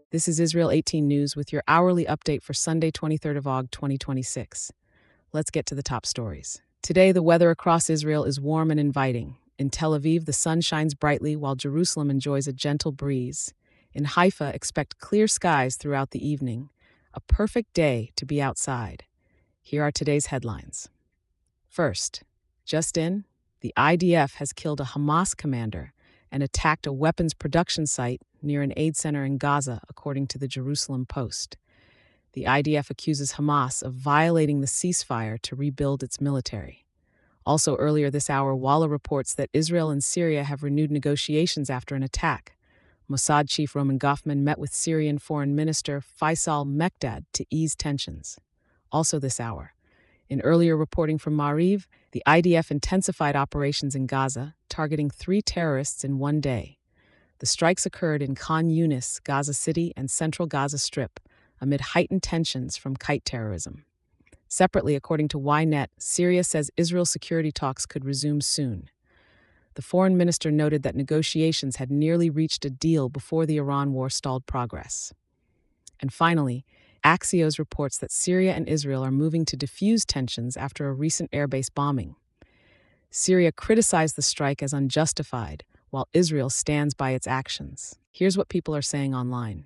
This is Israel 18 News with your hourly update for Sunday, 23rd of August, 2026. Let's get to the top stories. Today, the weather across Israel is warm and inviting. In Tel Aviv, the sun shines brightly while Jerusalem enjoys a gentle breeze. In Haifa, expect clear skies throughout the evening. A perfect day to be outside. Here are today's headlines. First, just in, the IDF has killed a Hamas commander and attacked a weapons production site near an aid center in Gaza, according to the Jerusalem Post. The IDF accuses Hamas of violating the ceasefire to rebuild its military. Also earlier this hour, Walla reports that Israel and Syria have renewed negotiations after an attack. Mossad chief Roman Goffman met with Syrian Foreign Minister Faisal Mekdad to ease tensions. Also this hour, in earlier reporting from Maariv, the IDF intensified operations in Gaza, targeting 3 terrorists in one day. The strikes occurred in Khan Yunis, Gaza City, and central Gaza Strip, amid heightened tensions from kite terrorism. Separately, according to Ynet, Syria says Israel's security talks could resume soon. The foreign minister noted that negotiations had nearly reached a deal before the Iran war stalled progress. And finally, Axios reports that Syria and Israel are moving to diffuse tensions after a recent airbase bombing. Syria criticized the strike as unjustified, while Israel stands by its actions. Here's what people are saying online.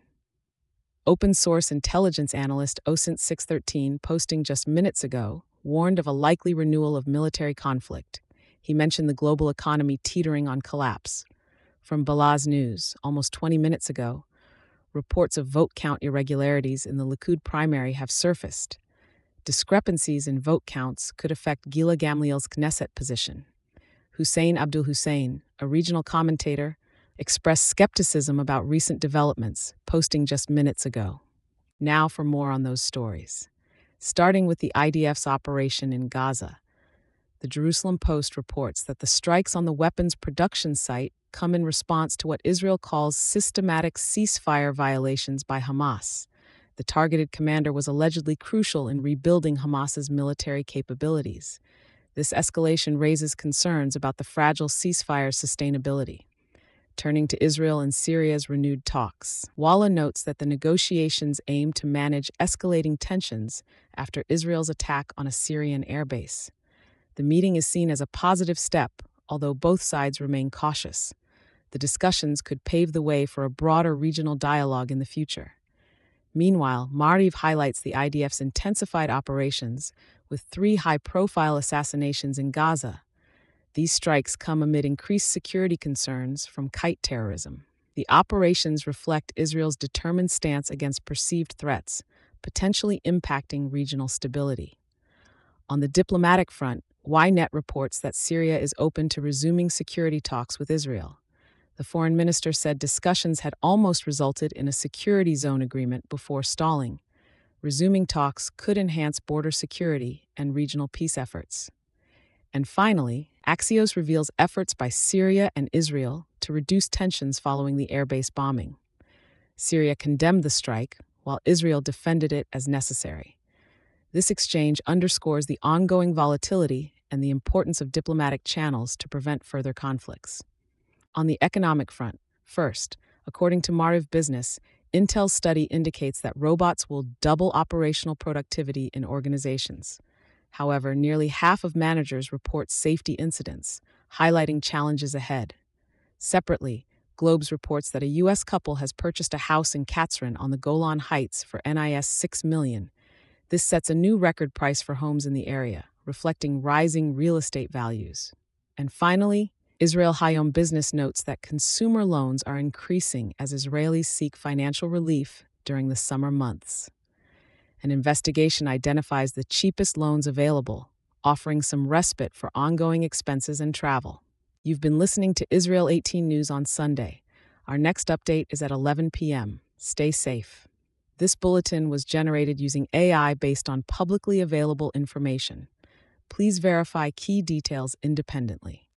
Open-source intelligence analyst OSINT613, posting just minutes ago, warned of a likely renewal of military conflict. He mentioned the global economy teetering on collapse. From Balaz News, almost 20 minutes ago, reports of vote count irregularities in the Likud primary have surfaced. Discrepancies in vote counts could affect Gila Gamliel's Knesset position. Hussein Abdul Hussein, a regional commentator, expressed skepticism about recent developments, posting just minutes ago. Now for more on those stories. Starting with the IDF's operation in Gaza, the Jerusalem Post reports that the strikes on the weapons production site come in response to what Israel calls systematic ceasefire violations by Hamas. The targeted commander was allegedly crucial in rebuilding Hamas's military capabilities. This escalation raises concerns about the fragile ceasefire's sustainability. Turning to Israel and Syria's renewed talks, Walla notes that the negotiations aim to manage escalating tensions after Israel's attack on a Syrian airbase. The meeting is seen as a positive step, although both sides remain cautious. The discussions could pave the way for a broader regional dialogue in the future. Meanwhile, Maariv highlights the IDF's intensified operations with 3 high-profile assassinations in Gaza. These strikes come amid increased security concerns from kite terrorism. The operations reflect Israel's determined stance against perceived threats, potentially impacting regional stability. On the diplomatic front, Ynet reports that Syria is open to resuming security talks with Israel. The foreign minister said discussions had almost resulted in a security zone agreement before stalling. Resuming talks could enhance border security and regional peace efforts. And finally, Axios reveals efforts by Syria and Israel to reduce tensions following the airbase bombing. Syria condemned the strike, while Israel defended it as necessary. This exchange underscores the ongoing volatility and the importance of diplomatic channels to prevent further conflicts. On the economic front, first, according to Maariv Business, Intel's study indicates that robots will double operational productivity in organizations. However, nearly half of managers report safety incidents, highlighting challenges ahead. Separately, Globes reports that a U.S. couple has purchased a house in Katzrin on the Golan Heights for NIS $6 million. This sets a new record price for homes in the area, reflecting rising real estate values. And finally, Israel Hayom Business notes that consumer loans are increasing as Israelis seek financial relief during the summer months. An investigation identifies the cheapest loans available, offering some respite for ongoing expenses and travel. You've been listening to Israel 18 News on Sunday. Our next update is at 11 p.m. Stay safe. This bulletin was generated using AI based on publicly available information. Please verify key details independently.